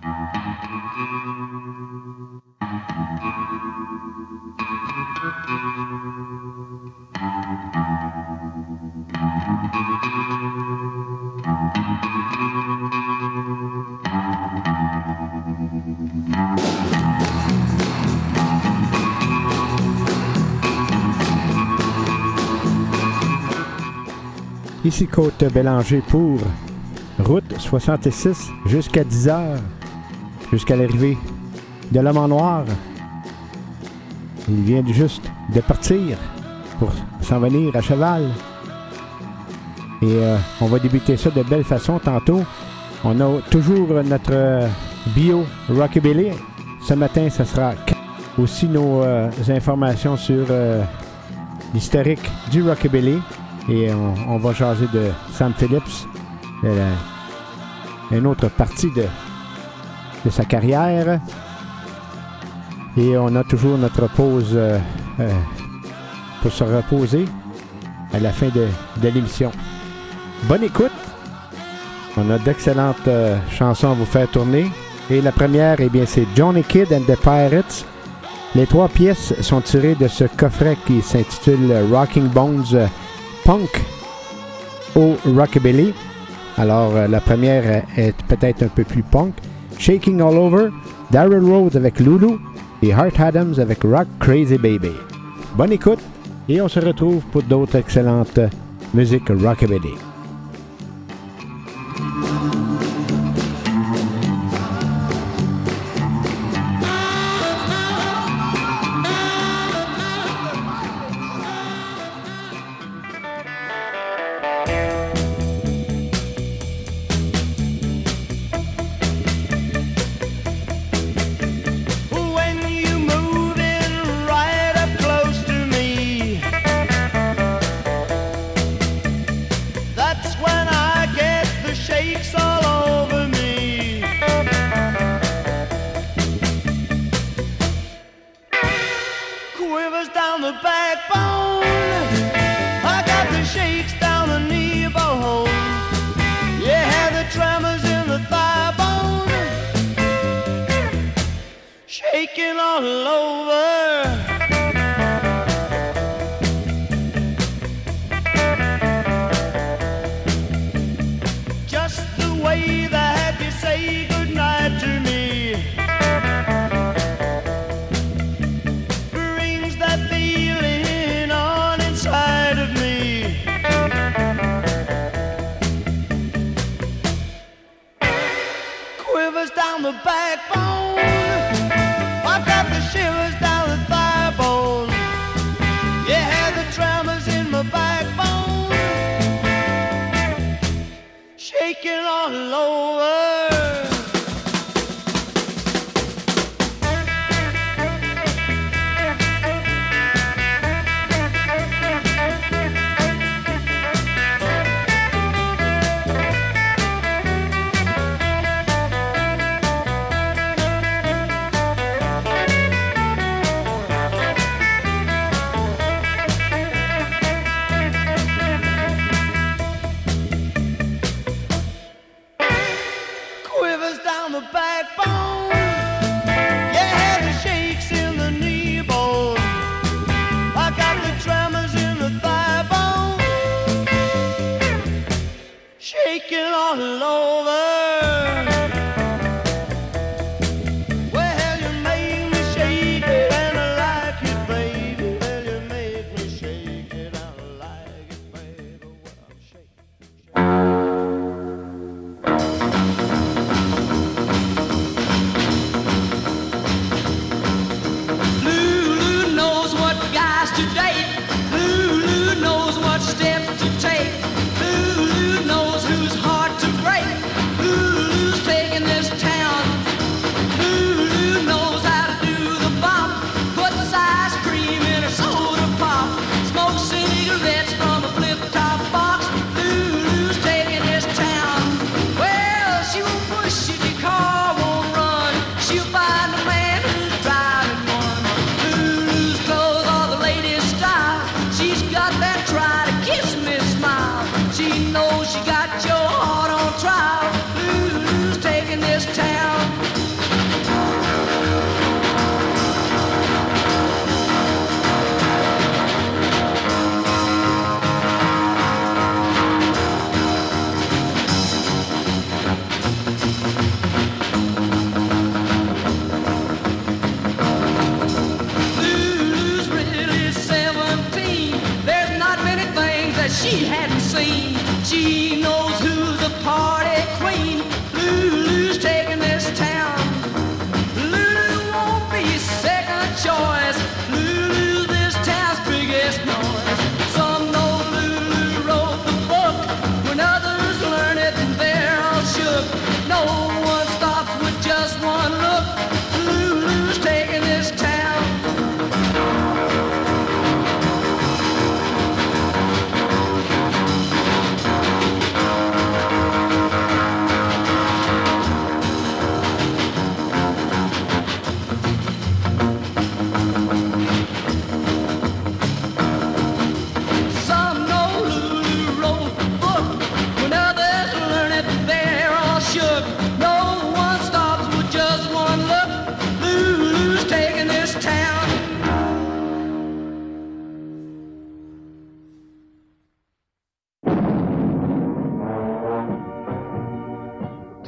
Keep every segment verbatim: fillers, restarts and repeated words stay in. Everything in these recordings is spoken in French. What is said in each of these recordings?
Ici Côte Bélanger pour route soixante-six jusqu'à dix heures, jusqu'à l'arrivée de l'homme en noir. Il vient juste de partir pour s'en venir à cheval. Et euh, on va débuter ça de belle façon tantôt. On a toujours notre euh, bio Rockabilly. Ce matin, ça sera aussi nos euh, informations sur euh, l'historique du Rockabilly. Et on, on va jaser de Sam Phillips, de la, une autre partie de, de sa carrière. Et on a toujours notre pause euh, euh, pour se reposer à la fin de, de l'émission. Bonne écoute! On a d'excellentes euh, chansons à vous faire tourner. Et la première, eh bien, c'est Johnny Kidd and the Pirates. Les trois pièces sont tirées de ce coffret qui s'intitule Rocking Bones euh, Punk au Rockabilly. Alors, euh, la première est peut-être un peu plus punk. Shaking All Over, Darren Rhodes avec Lulu et Hart Adams avec Rock Crazy Baby. Bonne écoute et on se retrouve pour d'autres excellentes musiques Rockabilly. She knows she got your heart on trial. Lulu's taking this town.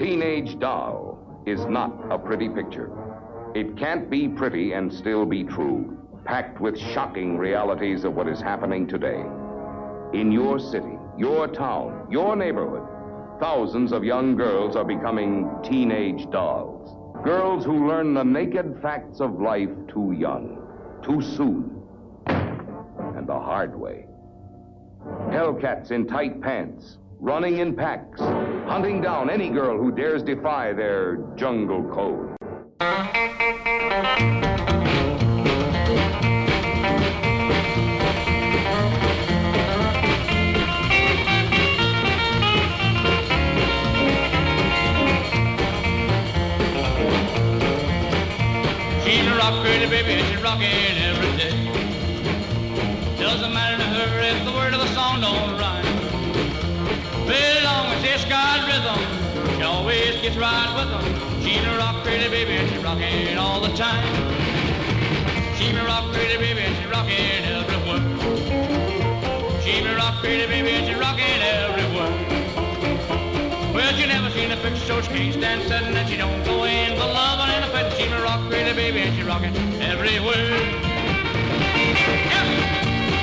Teenage Doll is not a pretty picture. It can't be pretty and still be true, packed with shocking realities of what is happening today. In your city, your town, your neighborhood, thousands of young girls are becoming teenage dolls. Girls who learn the naked facts of life too young, too soon, and the hard way. Hellcats in tight pants, running in packs, hunting down any girl who dares defy their jungle code. She's a rock pretty baby and she's rocking every day. Doesn't matter to her if the word of the song don't rhyme. As long as it's got rhythm, she always gets right with them. She's a rock pretty baby and she's rocking all the time. She's a rock pretty baby and she's rocking everywhere. She's a rock pretty baby and she's rocking everywhere. Well, she never seen a picture so she can't stand sitting and she don't go in for loving and a petting. She's a rock pretty baby and she's rocking everywhere. Yeah.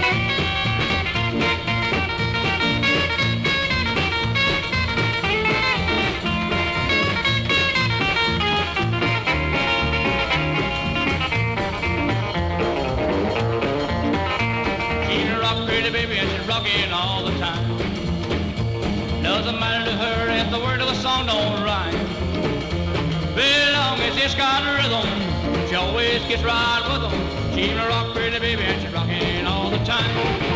Baby, and she's rocking all the time. Doesn't matter to her if the word of the song don't rhyme. As long as it's got rhythm, she always gets right with them. She's a rock pretty baby, and she's rocking all the time.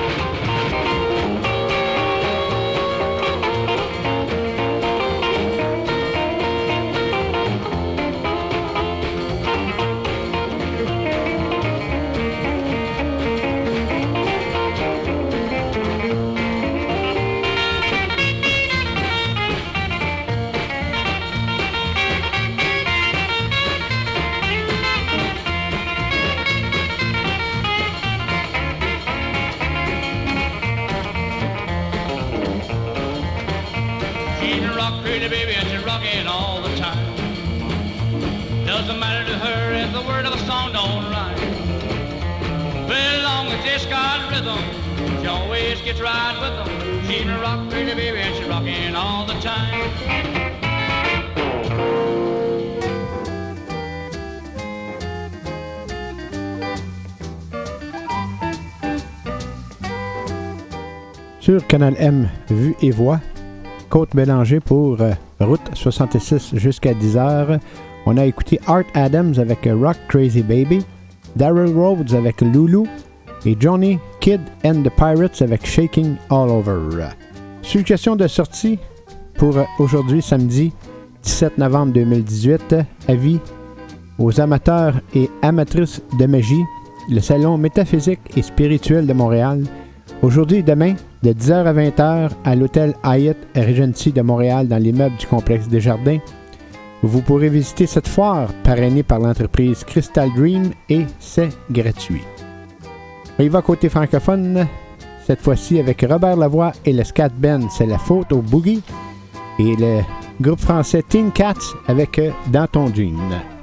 Pretty baby and she's rocking all the time. Doesn't matter to her if the word of a song don't rhyme. As long as it's got rhythm, she always gets right with them. She's a rock pretty baby and she's rocking all the time. Sur Canal M, Vue et Voix, Côte-Bélanger pour euh, Route soixante-six jusqu'à dix heures. On a écouté Art Adams avec Rock Crazy Baby, Daryl Rhodes avec Lulu et Johnny Kidd and the Pirates avec Shaking All Over. Suggestion de sortie pour aujourd'hui, samedi dix-sept novembre deux mille dix-huit. Avis aux amateurs et amatrices de magie, le Salon métaphysique et spirituel de Montréal. Aujourd'hui et demain, de dix heures à vingt heures, à l'hôtel Hyatt Regency de Montréal, dans l'immeuble du complexe Desjardins. Vous pourrez visiter cette foire parrainée par l'entreprise Crystal Dream et c'est gratuit. On y va côté francophone, cette fois-ci avec Robert Lavoie et le Scat Band, c'est la faute au boogie. Et le groupe français Teen Cats avec Dans ton jean.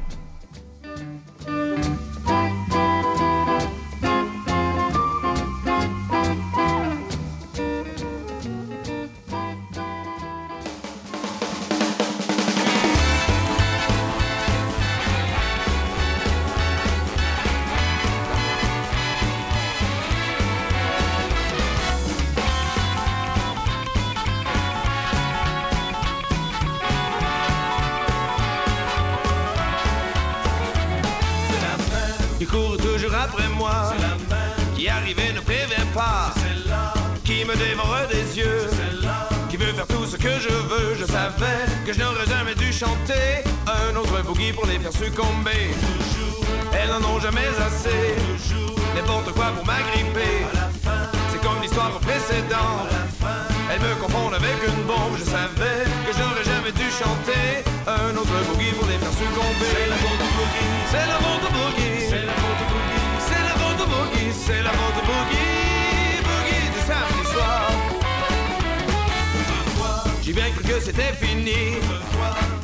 Chanter un autre boogie pour les faire succomber. Toujours. Elles n'en ont jamais assez. Toujours. N'importe quoi pour m'agripper. C'est comme l'histoire précédente. Elles me confondent avec une bombe. Je savais que je n'aurais jamais dû chanter un autre boogie pour les faire succomber. C'est la faute au boogie. C'est la faute au boogie. C'est la faute au boogie. C'est la faute au boogie. C'est la faute au boogie. Boogie du samedi soir. J'ai bien cru que c'était fini.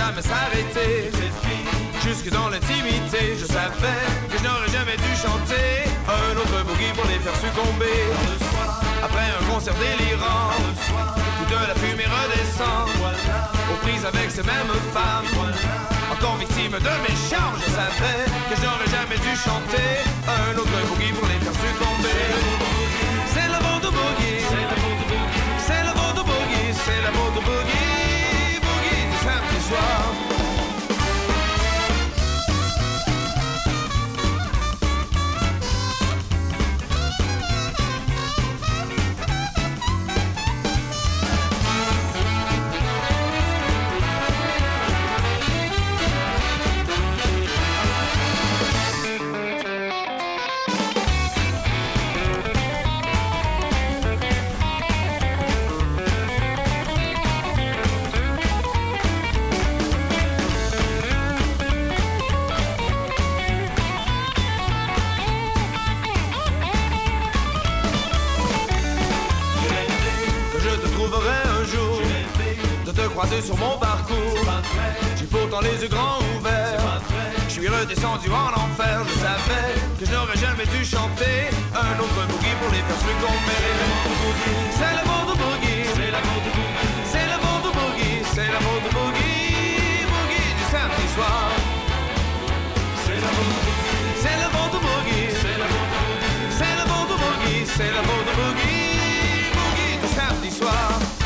jamais s'arrêter. Jusque dans l'intimité, je savais que je n'aurais jamais dû chanter un autre boogie pour les faire succomber. Après un concert délirant, où de la fumée redescend, aux prises avec ces mêmes femmes, encore victime de mes charmes. Je savais que je n'aurais jamais dû chanter un autre boogie pour les faire succomber. C'est la faute au boogie, c'est la faute au boogie, c'est la faute au boogie, c'est la faute au boogie, boogie du samedi soir. Sur mon parcours, j'ai pourtant les yeux grands ouverts. Je suis redescendu en enfer. Je savais que je n'aurais jamais dû chanter un autre boogie pour les faire succomber. C'est la faute au boogie, c'est la faute au boogie, c'est la faute au boogie, c'est la faute au boogie, boogie du samedi soir. C'est la faute au boogie, c'est la faute au boogie, c'est la faute au boogie, c'est la faute au boogie, c'est la faute au boogie, boogie du samedi soir.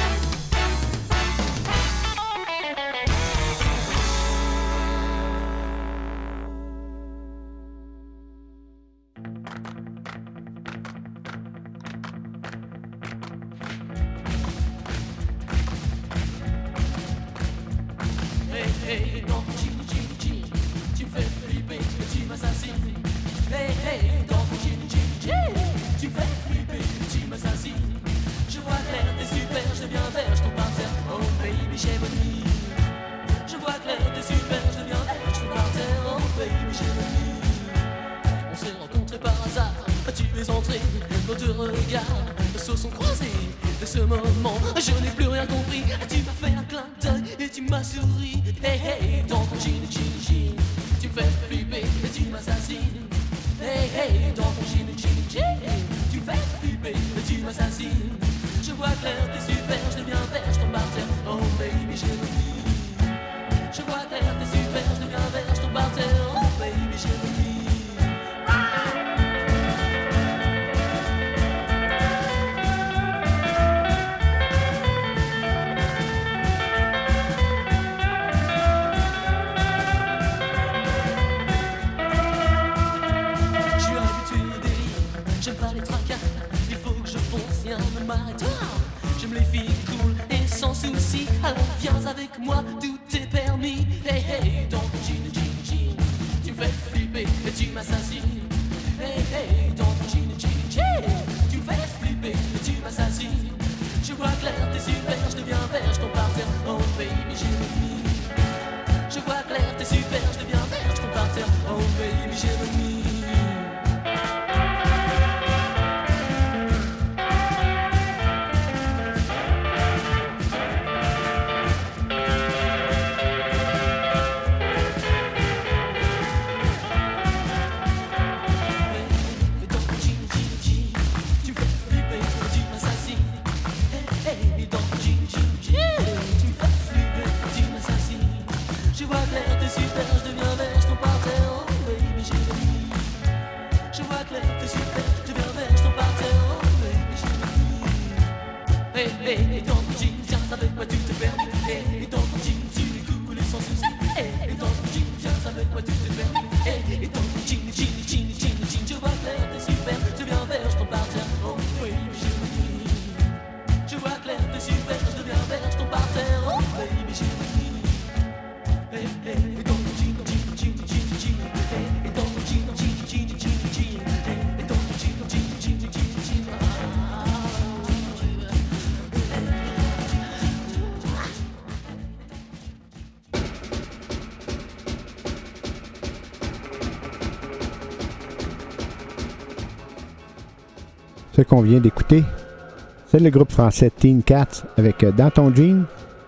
Ce qu'on vient d'écouter, c'est le groupe français Teen Cats avec Dans ton jean.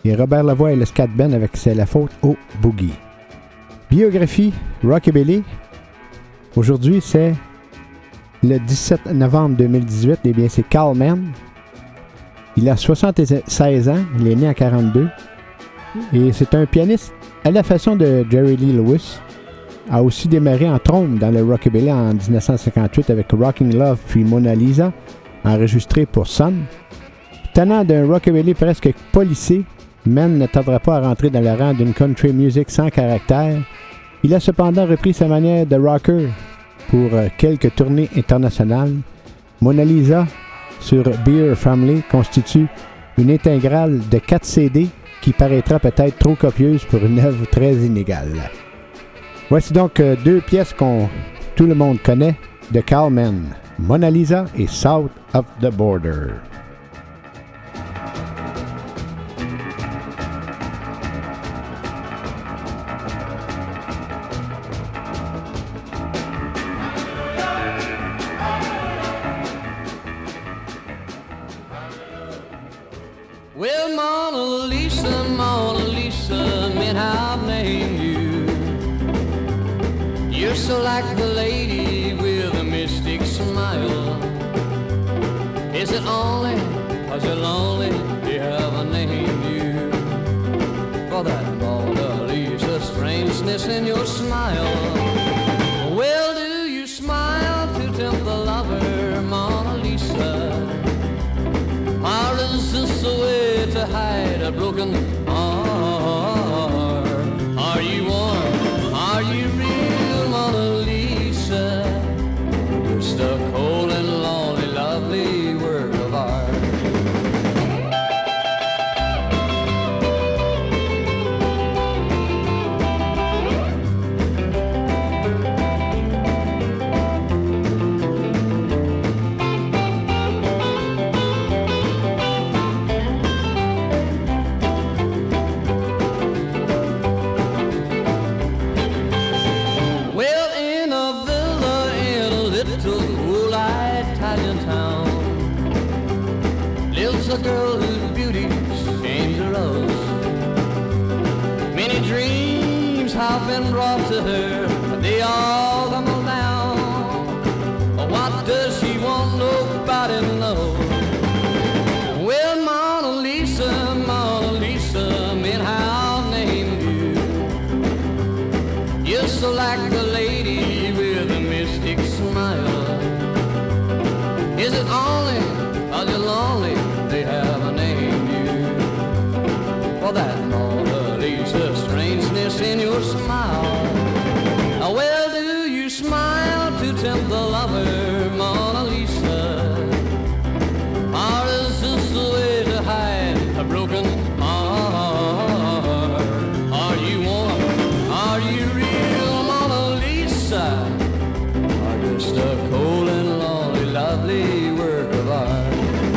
et Robert Lavoie et le Scat Band avec C'est la faute au boogie. Biographie Rockabilly. Aujourd'hui, c'est le dix-sept novembre deux mille dix-huit. Eh bien, c'est Carl Mann. Il a soixante-seize ans. Il est né en quarante-deux. Et c'est un pianiste à la façon de Jerry Lee Lewis. A aussi démarré en trompe dans le Rockabilly en dix-neuf cent cinquante-huit avec Rocking Love puis Mona Lisa, enregistré pour Sun. Tenant d'un Rockabilly presque policé, Mann ne tardera pas à rentrer dans le rang d'une country music sans caractère. Il a cependant repris sa manière de rocker pour quelques tournées internationales. Mona Lisa sur Beer Family constitue une intégrale de quatre C D qui paraîtra peut-être trop copieuse pour une œuvre très inégale. Voici donc deux pièces qu'on tout le monde connaît de Carl Mann, Mona Lisa et South of the Border. Well, Mona Lisa, Mona Lisa, meant I've named you. You're so like the lady with a mystic smile. Is it only cause you're lonely you haven't named you? For that Mona Lisa strangeness in your smile. Well, do you smile to tempt the lover, Mona Lisa? Or is this a way to hide a broken heart? Are you warm? Are you real, Mona Lisa? Just a cold and lonely, lovely work of art. A girl whose beauty changed her rose. Many dreams have been brought to her, but they all tumble down. What does she want? Nobody knows. Well, Mona Lisa, Mona Lisa, meant how I named you. You're so like the lady with a mystic smile. Is it only cause you're lonely they haven't named you? For that Mona Lisa strangeness in your smile. Well, do you smile to tempt the lover, Mona Lisa? Or is this the way to hide a broken heart? Are you warm? Are you real, Mona Lisa? Or just a cold and lonely, lovely work of art?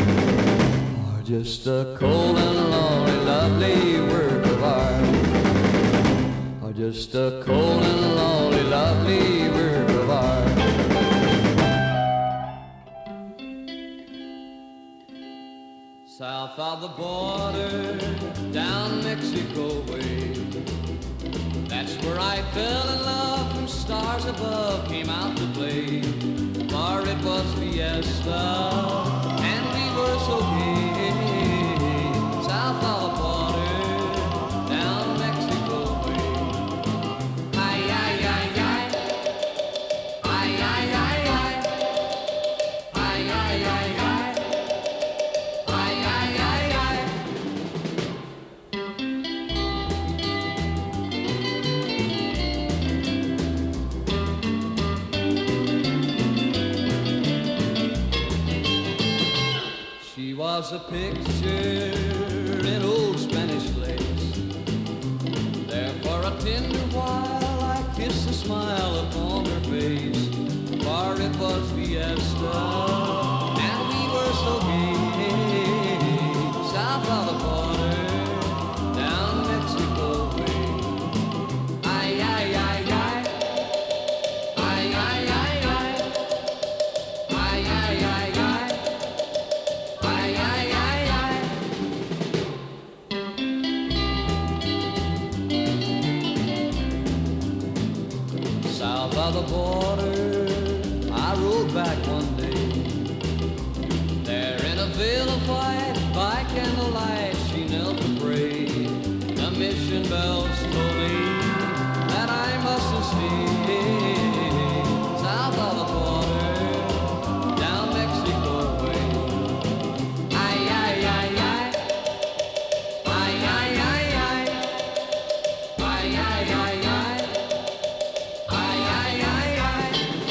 Just a cold and lonely, lovely work of art. Or just a cold and lonely, lovely work of art. South of the border, down Mexico way. That's where I fell in love from stars above came out to play. For it was fiesta, and we were so gay. South of the border, down Mexico way. Ay, ay, ay, ay. Ay, ay, ay, ay. Ay, ay, ay, ay. Ay, ay, ay, ay. She was a picture in old Spanish lace. There for a tender while I kissed a smile upon her face. For it was fiesta, and we were so gay. South of the border, down Mexico way. Ay, ay, ay, ay. Ay, ay, ay, ay. Ay, ay, ay, ay. Ay, ay, ay, ay. of the border, I rode back one day. There in a veil of white, by candlelight, she knelt to pray. The mission bells told me that I mustn't stay south of the border, down Mexico way. Ay, ay, ay, ay. Ay, ay, ay, ay. Ay, ay, ay, ay. Ay, ay, ay, ay.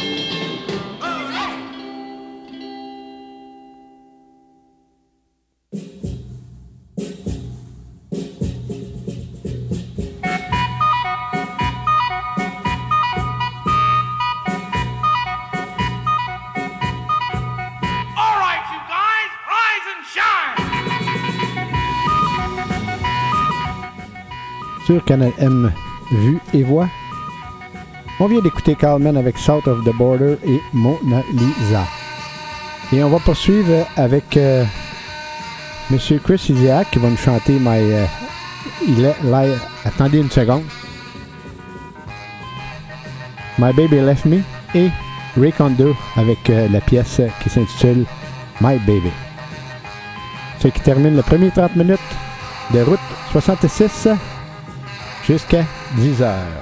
All right, you guys, rise and shine. Sur Canal M, Vue et Voix. On vient d'écouter Carlman avec South of the Border et Mona Lisa. Et on va poursuivre avec euh, Monsieur Chris Isiak qui va nous chanter My... Euh, il est là... Attendez une seconde. My Baby Left Me et Ray Kondo avec euh, la pièce qui s'intitule My Baby. Ce qui termine le premier trente minutes de Route soixante-six jusqu'à dix heures.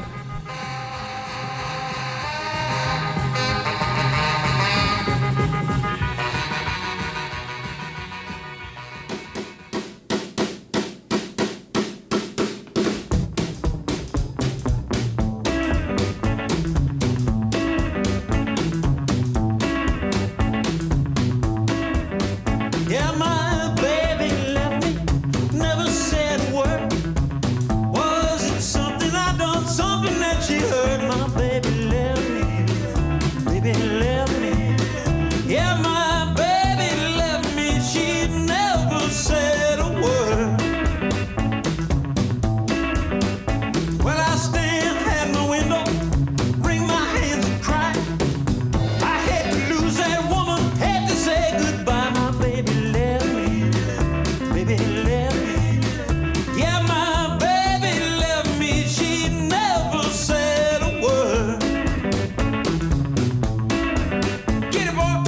Yeah, my baby left me, never said a word. Was it something I done, something that she heard? My baby left me, baby left me. Yeah, my baby left me, she never said a word. Well, I stand at my window, wring my hands and cry. I had to lose that woman, had to say goodbye. My baby left me, baby left me. Yeah, my baby left me, she never said a word. Get it, boy.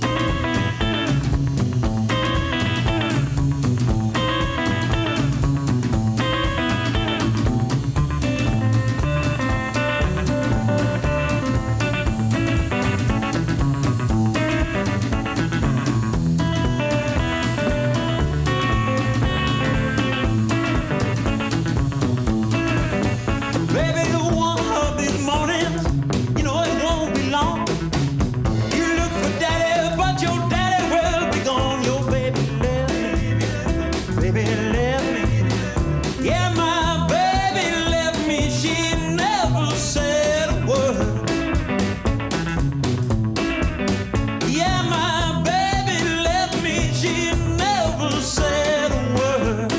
Baby, the one of these mornings, you know it won't be long. You look for daddy, but your daddy will be gone. Your baby left me, baby left me. Yeah, my baby left me, she never said a word. Yeah, my baby left me, she never said a word.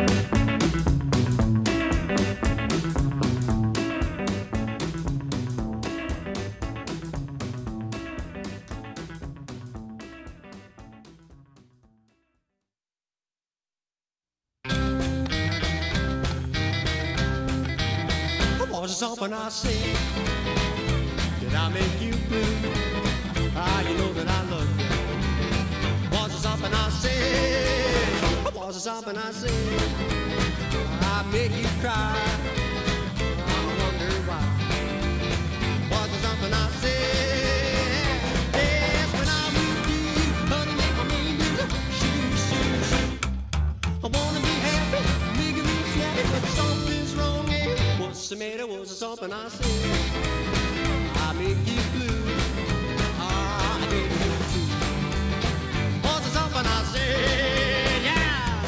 Was it something I said? Did I make you blue? Ah, you know that I love you. Was it something I said? Was it something I said? I make you cry. I wonder why. Was it something I said? Yes, when I moved to you, honey, make my main music. Shoot, shoot, shoot. I wanna be happy, making me snappy, but something's wrong. Yeah. What's the matter? Was it something I said? I make you blue. Ah, I did you too. Was it something I said? Yeah.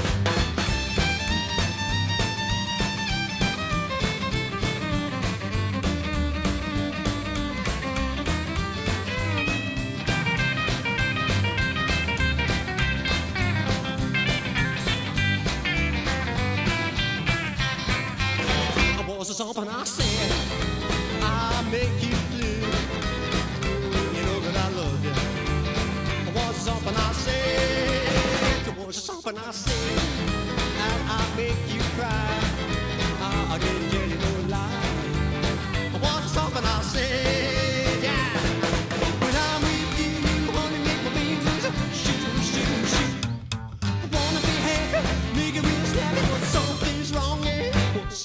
Was it something I said? I make you blue. You know that I love you. Was it something I said? Was it something I said? And I make you cry. I, I didn't tell you no lie. Was it something I said?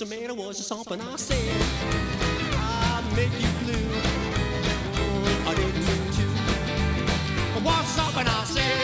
So man, it was something I said. I'll make you blue. Oh, I didn't mean to. It was something I said.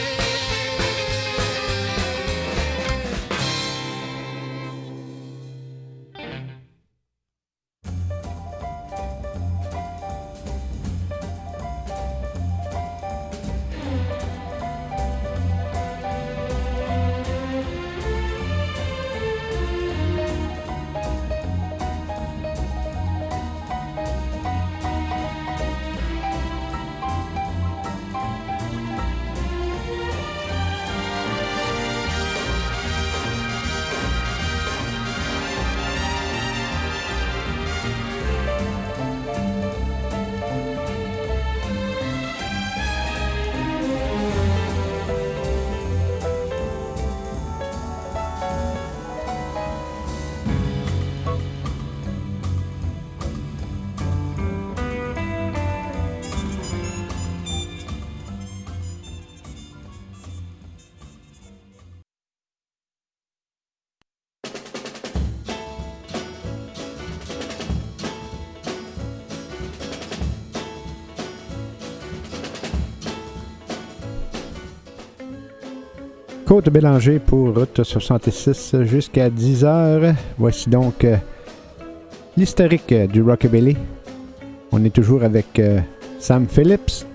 Côte Bélanger pour Route soixante-six jusqu'à dix heures. Voici donc euh, l'historique euh, du rockabilly. On est toujours avec euh, Sam Phillips.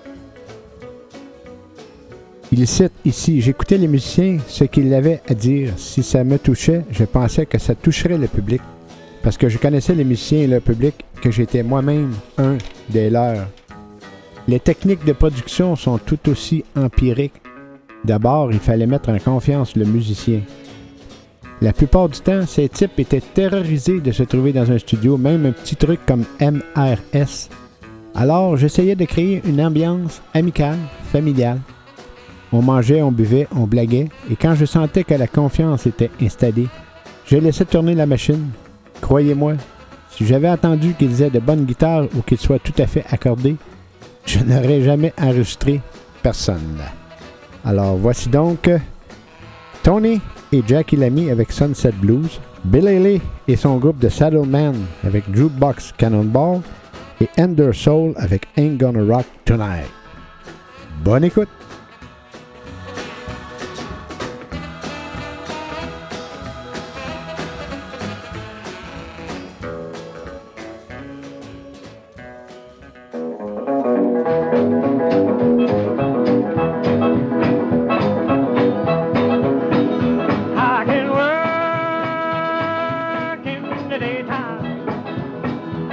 Il cite ici: j'écoutais les musiciens, ce qu'ils avaient à dire. Si ça me touchait, je pensais que ça toucherait le public. Parce que je connaissais les musiciens et le public, que j'étais moi-même un des leurs. Les techniques de production sont tout aussi empiriques. D'abord, il fallait mettre en confiance le musicien. La plupart du temps, ces types étaient terrorisés de se trouver dans un studio, même un petit truc comme M R S. Alors, j'essayais de créer une ambiance amicale, familiale. On mangeait, on buvait, on blaguait, et quand je sentais que la confiance était installée, je laissais tourner la machine. Croyez-moi, si j'avais attendu qu'ils aient de bonnes guitares ou qu'ils soient tout à fait accordés, je n'aurais jamais enregistré personne. Alors, voici donc Tony et Jackie Lamy avec Sunset Blues, Bill Haley et son groupe de Saddleman avec Jukebox Cannonball et Ender Soul avec Ain't Gonna Rock Tonight. Bonne écoute!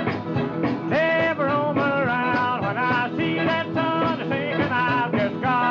Never roam around when I see that sun sinking. I've just got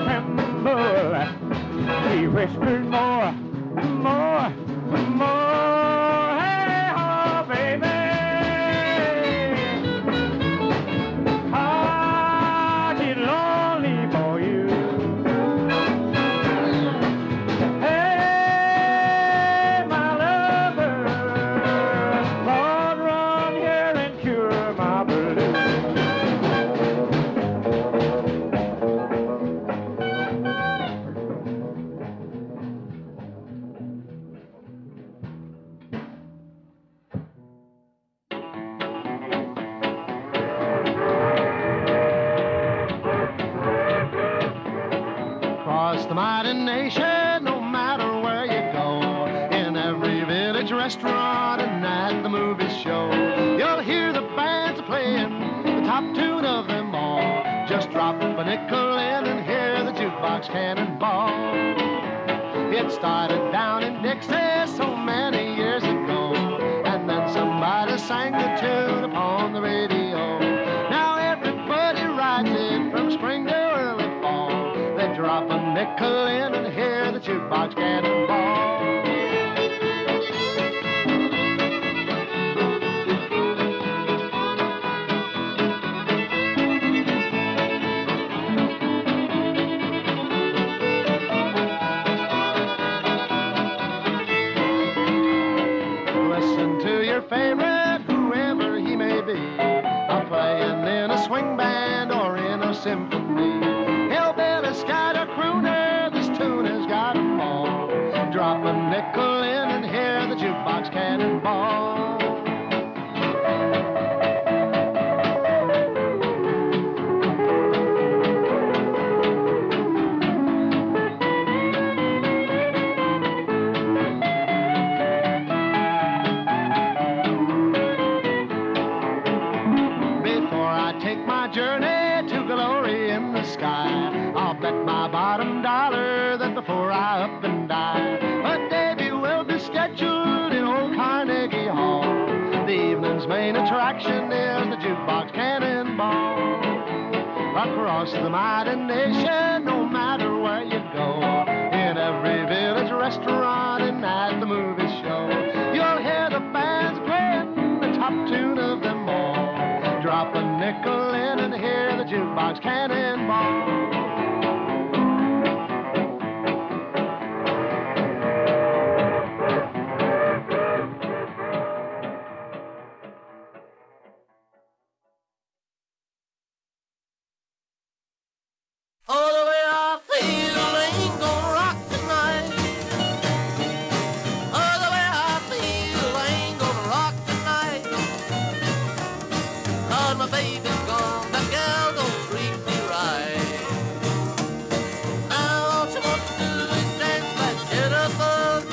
tremble. He whispered more, more, more. Hey, oh, baby. I get lonely for you. Hey, my lover, Lord, run here and cure my blues. Across the mighty nation, no matter where you go, in every village restaurant and at the movie show, you'll hear the bands playing the top tune of them all. Just drop a nickel in and hear the jukebox cannonball. It started down in Dixie so many years ago, and then somebody sang the tune upon the radio. Now everybody rides it from spring to early fall. They drop a nickel in and hear the jukebox cannonball. Listen to your favorite, whoever he may be, a playing in a swing band or in a symphony. Hillbilly, scat or crooner, this tune has got 'em all. Drop a nickel in and hear the jukebox cannonball. Before I take my journey to glory in the sky, I'll bet my bottom dollar that before I up and die, a Davy will be scheduled in old Carnegie Hall. The evening's main attraction is the jukebox cannonball. Across the mighty nation, no matter where you go, in every village restaurant and at the movie show, you'll hear the bands playing the top tune of them all. Drop a nickel in and hear the jukebox cannonball. Oh, the way I feel ain't gonna rock tonight. Oh, the way I feel ain't gonna rock tonight. 'Cause my baby's gone, that gal don't treat me right. Now all she wants to do is dance like jitterbug.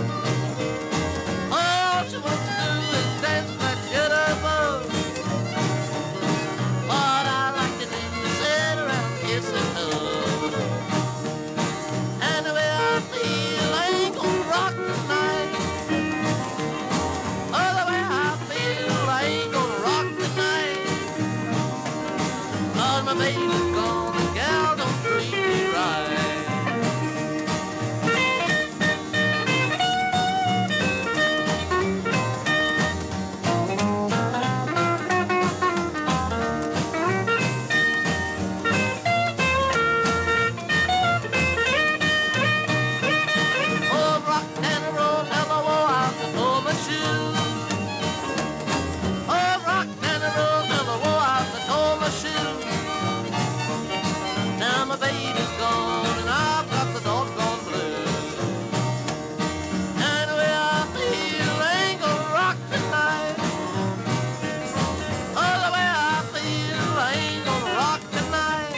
All she wants to do is dance like jitterbug. What I like to do is sit around kissing her. And the way I feel ain't gonna rock tonight. Oh, the way I feel ain't gonna rock tonight. 'Cause my baby's gone, the gal don't treat me right. Oh, rock and roll, hell, I wore out the toe my shoes. Oh, rock and roll, hell, I wore out the toe my shoes. Now my baby's gone and I've got the doggone blues. And the way I feel ain't gonna rock tonight. Oh, the way I feel ain't gonna rock tonight.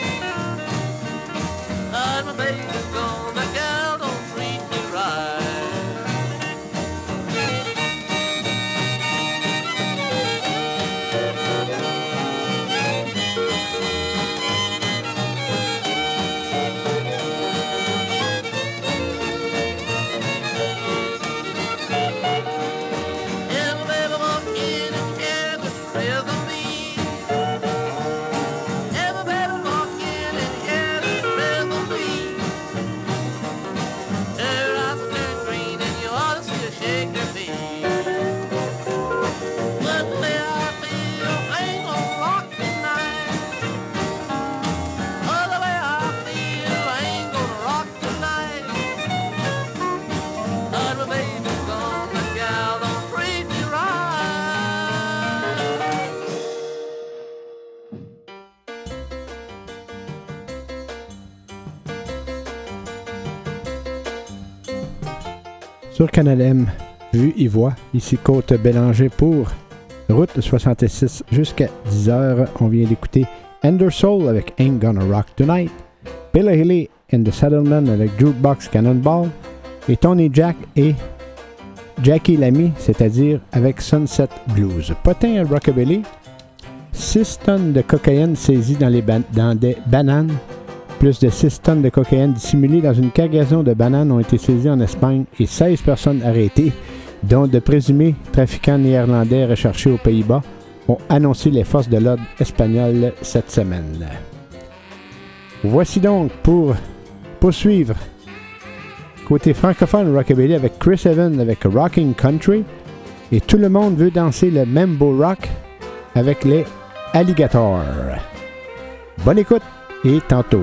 'Cause my baby's gone, that gal don't treat me right. Every baby walk in and hear the rhythm beat. Every baby walk in and hear the rhythm beat. sur Canal M, Vue y voix. Ici Côte Bélanger pour Route soixante-six jusqu'à dix heures. On vient d'écouter Endersoul avec Ain't Gonna Rock Tonight, Bill Haley and the Saddlemen avec Jukebox Cannonball et Tony Jack et Jackie Lamy, c'est-à-dire avec Sunset Blues. Potin Rockabilly, six tonnes de cocaïne saisies dans, les ban- dans des bananes. Plus de six tonnes de cocaïne dissimulées dans une cargaison de bananes ont été saisies en Espagne et seize personnes arrêtées, dont de présumés trafiquants néerlandais recherchés aux Pays-Bas, ont annoncé les forces de l'ordre espagnoles cette semaine. Voici donc pour poursuivre côté francophone Rockabilly avec Chris Evans avec Rocking Country et tout le monde veut danser le Mambo Rock avec les Alligators. Bonne écoute et tantôt.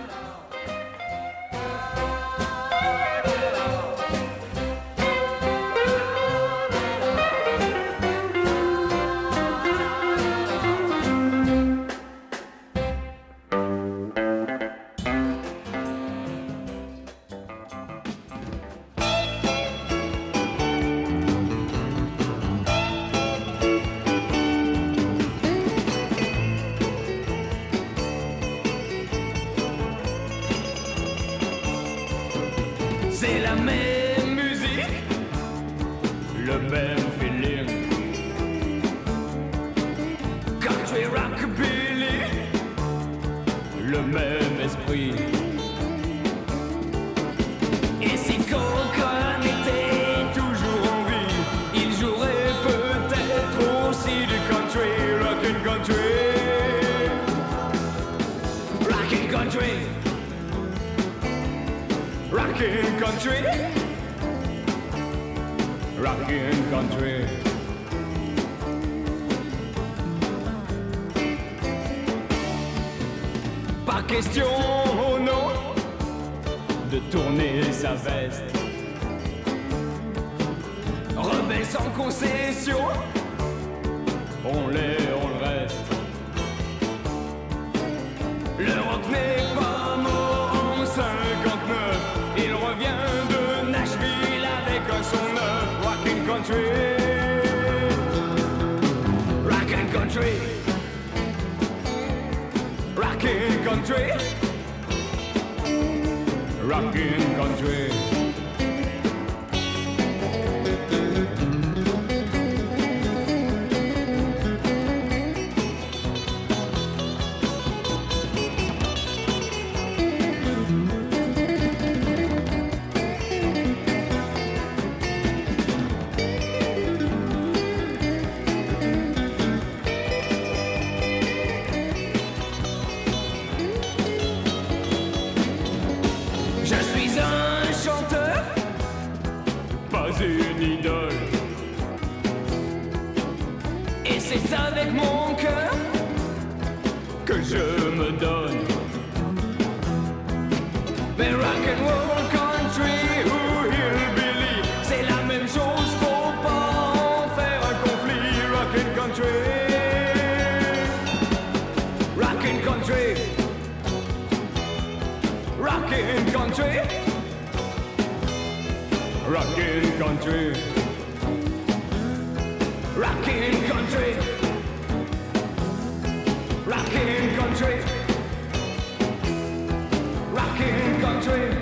C'est la même musique, le même feeling. Country rockabilly, le même esprit. Et si Cochran était toujours en vie, il jouerait peut-être aussi du country, rockin' country, rockin' country. Rockin' country, rockin' country. Pas question, oh non, de tourner sa veste. Rebelle sans concession, on l'est, on le reste. Le rock n'est pas mort en cinquante-neuf. Il revient de Nashville avec un son neuf. Rockin' country, rockin' country, rockin' country, rockin' country. Une idole. Et c'est avec mon cœur que je me donne. Mais rock'n'roll country ou hillbilly, c'est la même chose, faut pas en faire un conflit. Rockin' country, rockin' country, rockin' country, rockin' country, rockin' country, rockin' country, rockin' country.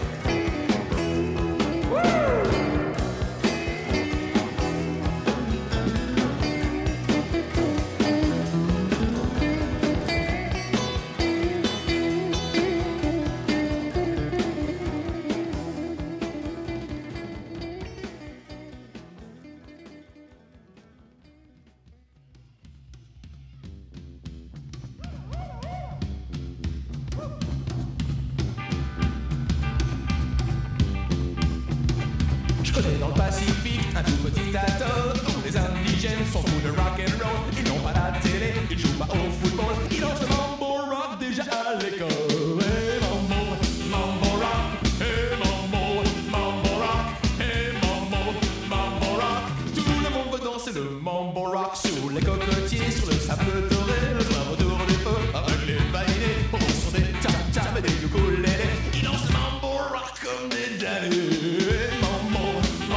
Dans le Pacifique, un tout petit atoll où les indigènes sont fous de rock'n'roll. Ils n'ont pas la télé, ils jouent pas au football, ils dansent le mambo rock déjà à l'école. Hey mambo, mambo rock, hey mambo, mambo rock, hey mambo, mambo rock. Tout le monde veut danser le mambo rock sur les cocotiers, sur le sable doré, le soir autour du feu, avec les baïnés, on danse sur des tam-tams et des ukulélés. Ils dansent le mambo rock comme des damnés. Hey mambo,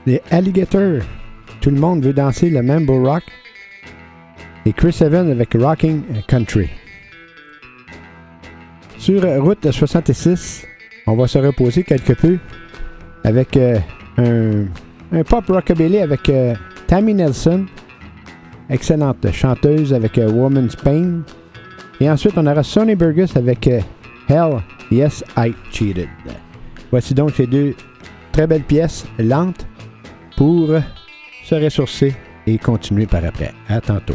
Les Alligators, tout le monde veut danser le Mambo Rock. Et Chris Evans avec Rocking Country. Sur Route soixante-six, on va se reposer quelque peu avec euh, un, un pop rockabilly avec euh, Tammy Nelson, excellente chanteuse avec euh, Woman's Pain. Et ensuite, on aura Sonny Burgess avec euh, Hell, Yes, I Cheated. Voici donc ces deux très belles pièces lentes pour se ressourcer et continuer par après. À tantôt.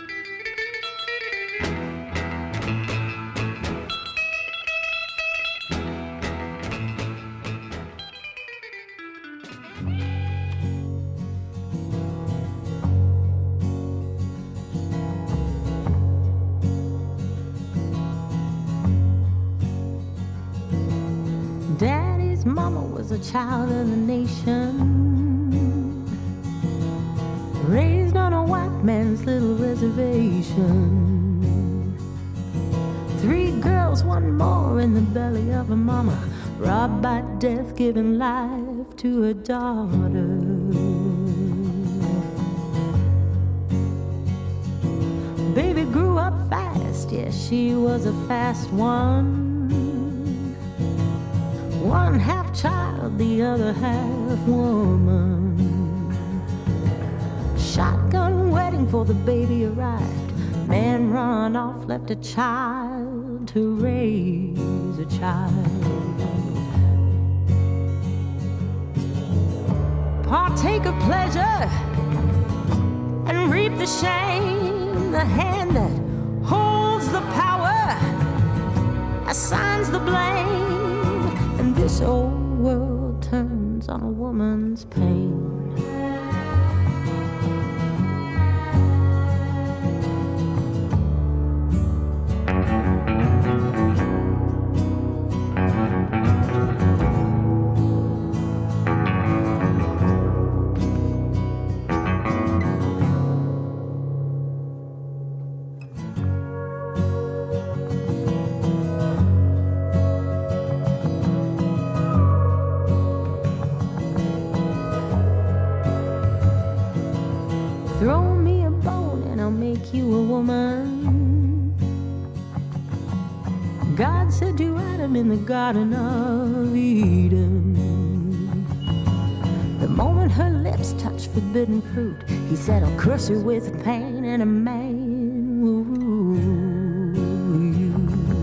Daddy's mama was a child of the nation, raised on a white man's little reservation. Three girls, one more in the belly of a mama, robbed by death, giving life to her daughter. Baby grew up fast, yes, she was a fast one. One half child, the other half woman. Shotgun wedding for the baby arrived. Man run off, left a child to raise a child. Partake of pleasure and reap the shame. The hand that holds the power assigns the blame. And this old world turns on a woman's pain. Throw me a bone and I'll make you a woman. God said to Adam in the Garden of Eden. The moment her lips touched forbidden fruit, he said, I'll curse her with pain and a man will rule you.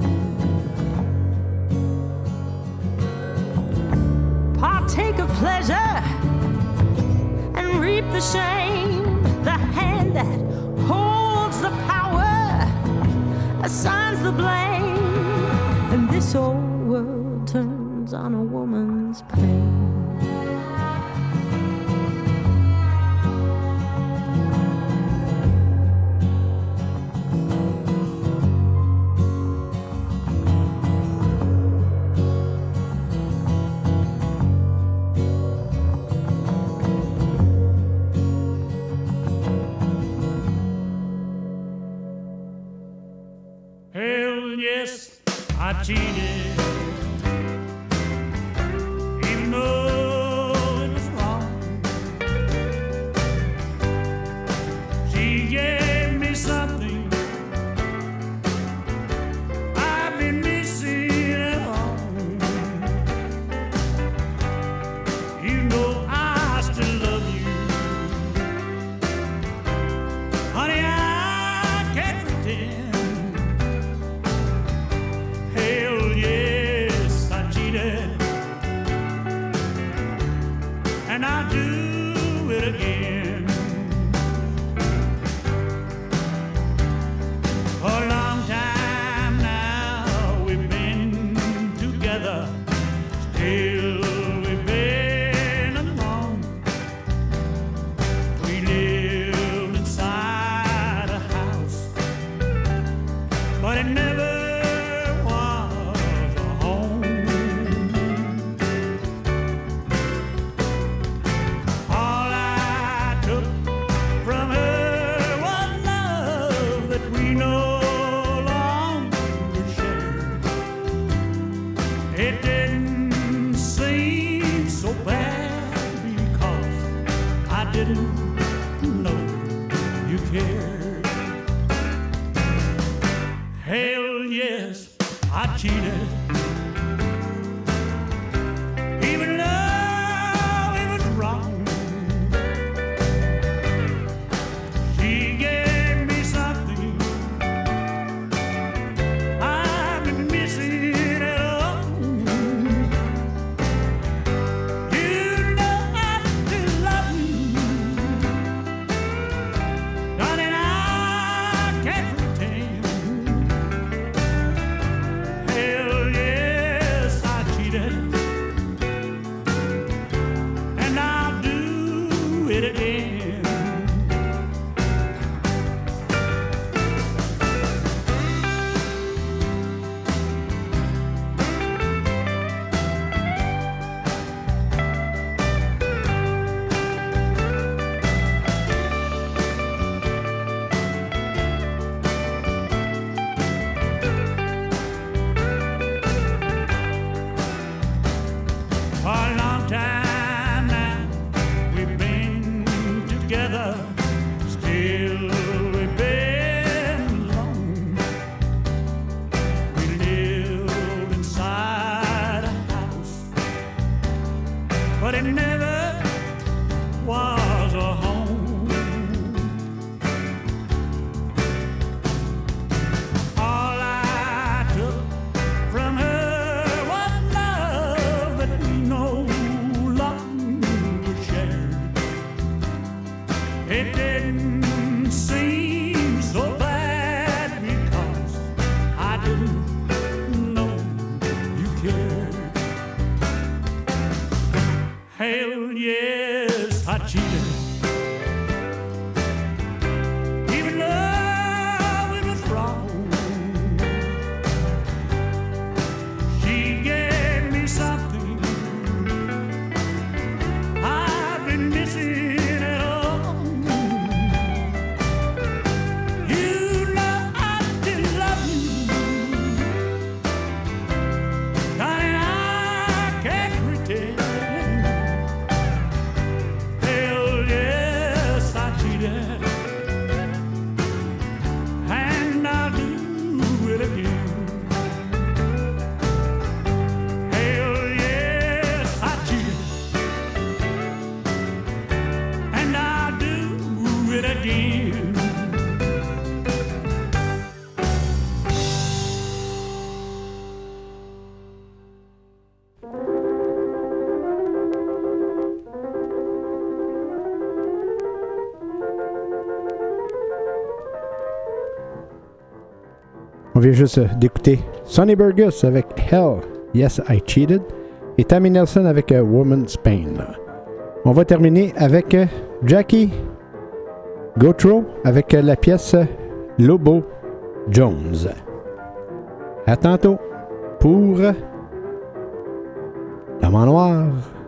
Partake of pleasure and reap the shame. The hand that holds the power assigns the blame. And this old world turns on a woman's pain. Hell yes, I cheated, even though it was wrong. She gave me something I've been missing at home. You know I still love you, honey, I can't pretend. And I do it again. For a long time now we've been together, still we've been alone. We lived inside a house, but it never didn't know you cared. Hell yes, I cheated. Even though it was wrong, she gave me something I've been missing at home. You know I still love you, darling, I can't pretend. Hell yes, I cheated, and I'll do it again. For a long time now, we've been together. Still, we've been alone. We lived inside a house, but it never was a home. All I took from her was love that we no longer shared. It didn't seem so bad because I didn't know you cared. Hell yes, I cheated. Even though it was wrong, she gave me something I've been missing at home. You know I still love you, darling, I can't pretend. Hell yes, I cheated, and I'll do it again. Hell yes, I cheated, and I'll do it again. On vient juste euh, d'écouter Sonny Burgess avec Hell, Yes I Cheated, et Tammy Nelson avec euh, Woman's Pain. On va terminer avec euh, Jackie Gautreau avec euh, la pièce euh, Lobo Jones. À tantôt pour euh, L'Homme en Noir.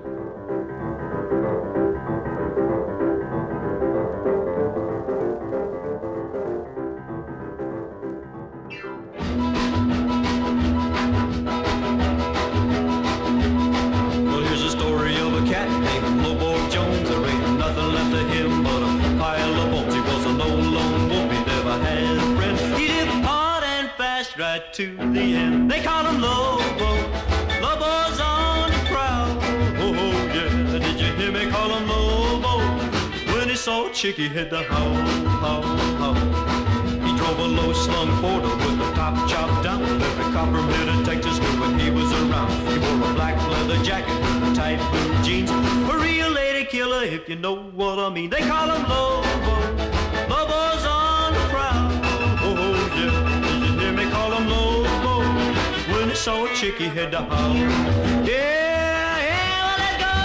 Well, here's a story of a cat named Lobo Jones. There ain't nothing left of him but a pile of bones. He was an old lone wolf, he never had a friend. He lived hard and fast right to the end. They call him Lobo. Lobo's on the prowl. Oh, oh, yeah, did you hear me call him Lobo? When he saw Chicky hit the howl, howl, howl. He drove a low-slung border with the top chopped down. Every cop from here to Texas knew when he was around. He wore a black leather jacket with tight blue jeans. A real lady killer, if you know what I mean. They call him Lobo. Lobo's on the prowl. Oh, oh, yeah, did you hear me call him Lobo? When he saw a chick, he had to howl. Yeah, yeah, well, let go.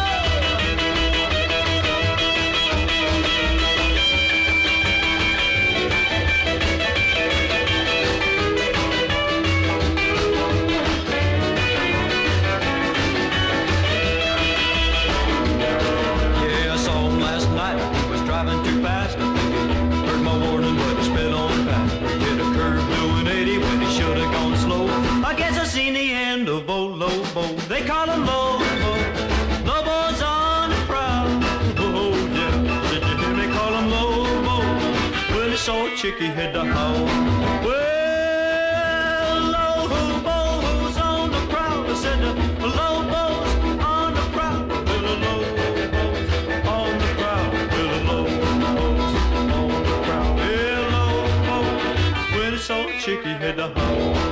Yeah, I saw him last night. He was driving too fast. I think he heard my warning, but he sped on past. Hit a curve doing eighty when he should have gone slow. I guess I seen the end of old Lobo. They call him Chickie had to howl. Well, low who bo who's on the prowl? I said the low bo's on the prowl. Well, the low bo's on the prowl. Well, the low bo's on the prowl. Yeah, low bo when it's on Chickie had to howl.